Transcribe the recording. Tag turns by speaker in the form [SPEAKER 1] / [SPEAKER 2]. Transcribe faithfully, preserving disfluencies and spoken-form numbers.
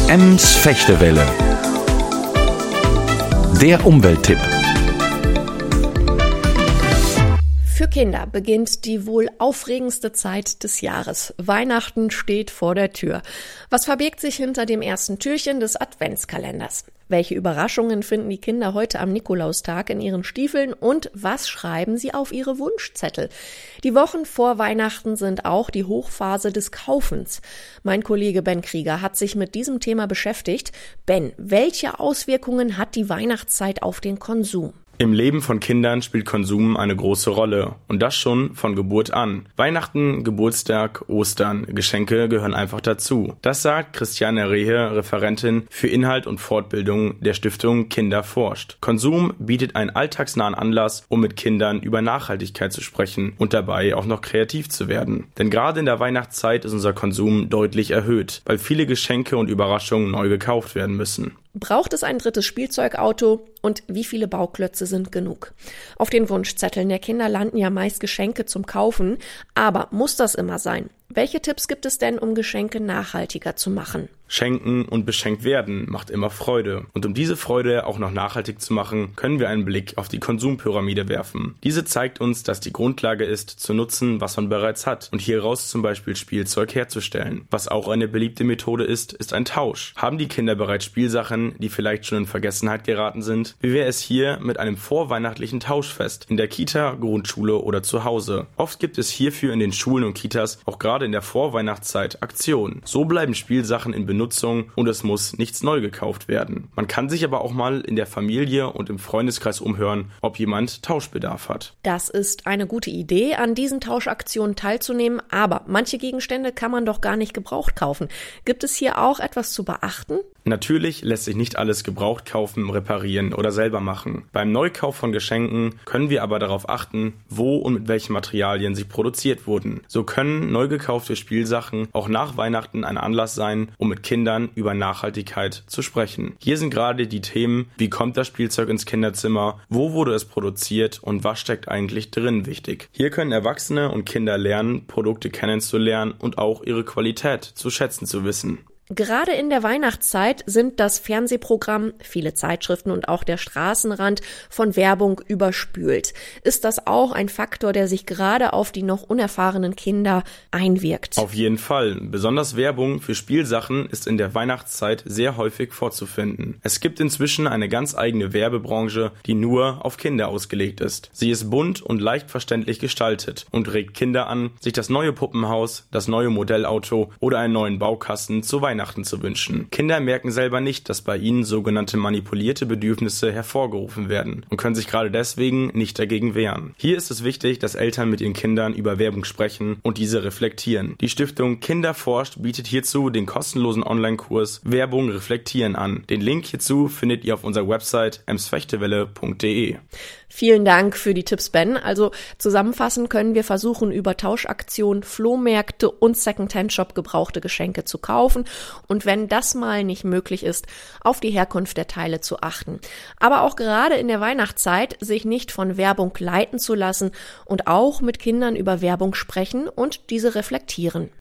[SPEAKER 1] Ems Fechtewelle. Der Umwelttipp.
[SPEAKER 2] Für Kinder beginnt die wohl aufregendste Zeit des Jahres. Weihnachten steht vor der Tür. Was verbirgt sich hinter dem ersten Türchen des Adventskalenders? Welche Überraschungen finden die Kinder heute am Nikolaustag in ihren Stiefeln und was schreiben sie auf ihre Wunschzettel? Die Wochen vor Weihnachten sind auch die Hochphase des Kaufens. Mein Kollege Ben Krieger hat sich mit diesem Thema beschäftigt. Ben, welche Auswirkungen hat die Weihnachtszeit auf den Konsum?
[SPEAKER 3] Im Leben von Kindern spielt Konsum eine große Rolle und das schon von Geburt an. Weihnachten, Geburtstag, Ostern, Geschenke gehören einfach dazu. Das sagt Christiane Rehe, Referentin für Inhalt und Fortbildung der Stiftung Kinder forscht. Konsum bietet einen alltagsnahen Anlass, um mit Kindern über Nachhaltigkeit zu sprechen und dabei auch noch kreativ zu werden. Denn gerade in der Weihnachtszeit ist unser Konsum deutlich erhöht, weil viele Geschenke und Überraschungen neu gekauft werden müssen.
[SPEAKER 2] Braucht es ein drittes Spielzeugauto und wie viele Bauklötze sind genug? Auf den Wunschzetteln der Kinder landen ja meist Geschenke zum Kaufen, aber muss das immer sein? Welche Tipps gibt es denn, um Geschenke nachhaltiger zu machen?
[SPEAKER 3] Schenken und beschenkt werden macht immer Freude. Und um diese Freude auch noch nachhaltig zu machen, können wir einen Blick auf die Konsumpyramide werfen. Diese zeigt uns, dass die Grundlage ist, zu nutzen, was man bereits hat und hieraus zum Beispiel Spielzeug herzustellen. Was auch eine beliebte Methode ist, ist ein Tausch. Haben die Kinder bereits Spielsachen, die vielleicht schon in Vergessenheit geraten sind? Wie wäre es hier mit einem vorweihnachtlichen Tauschfest in der Kita, Grundschule oder zu Hause? Oft gibt es hierfür in den Schulen und Kitas auch gerade in der Vorweihnachtszeit Aktionen. So bleiben Spielsachen in Benutzung und es muss nichts neu gekauft werden. Man kann sich aber auch mal in der Familie und im Freundeskreis umhören, ob jemand Tauschbedarf hat.
[SPEAKER 2] Das ist eine gute Idee, an diesen Tauschaktionen teilzunehmen, aber manche Gegenstände kann man doch gar nicht gebraucht kaufen. Gibt es hier auch etwas zu beachten?
[SPEAKER 3] Natürlich lässt sich nicht alles gebraucht kaufen, reparieren oder selber machen. Beim Neukauf von Geschenken können wir aber darauf achten, wo und mit welchen Materialien sie produziert wurden. So können neu gekaufte Spielsachen auch nach Weihnachten ein Anlass sein, um mit Kindern über Nachhaltigkeit zu sprechen. Hier sind gerade die Themen, wie kommt das Spielzeug ins Kinderzimmer, wo wurde es produziert und was steckt eigentlich drin wichtig. Hier können Erwachsene und Kinder lernen, Produkte kennenzulernen und auch ihre Qualität zu schätzen zu wissen.
[SPEAKER 2] Gerade in der Weihnachtszeit sind das Fernsehprogramm, viele Zeitschriften und auch der Straßenrand von Werbung überspült. Ist das auch ein Faktor, der sich gerade auf die noch unerfahrenen Kinder einwirkt?
[SPEAKER 3] Auf jeden Fall. Besonders Werbung für Spielsachen ist in der Weihnachtszeit sehr häufig vorzufinden. Es gibt inzwischen eine ganz eigene Werbebranche, die nur auf Kinder ausgelegt ist. Sie ist bunt und leicht verständlich gestaltet und regt Kinder an, sich das neue Puppenhaus, das neue Modellauto oder einen neuen Baukasten zu Weihnachten Weihnachten zu wünschen. Kinder merken selber nicht, dass bei ihnen sogenannte manipulierte Bedürfnisse hervorgerufen werden und können sich gerade deswegen nicht dagegen wehren. Hier ist es wichtig, dass Eltern mit ihren Kindern über Werbung sprechen und diese reflektieren. Die Stiftung Kinder forscht bietet hierzu den kostenlosen Online-Kurs Werbung reflektieren an. Den Link hierzu findet ihr auf unserer Website ems fechtewelle punkt de.
[SPEAKER 2] Vielen Dank für die Tipps, Ben. Also zusammenfassend können wir versuchen, über Tauschaktionen, Flohmärkte und Secondhand-Shop gebrauchte Geschenke zu kaufen und wenn das mal nicht möglich ist, auf die Herkunft der Teile zu achten. Aber auch gerade in der Weihnachtszeit sich nicht von Werbung leiten zu lassen und auch mit Kindern über Werbung sprechen und diese reflektieren.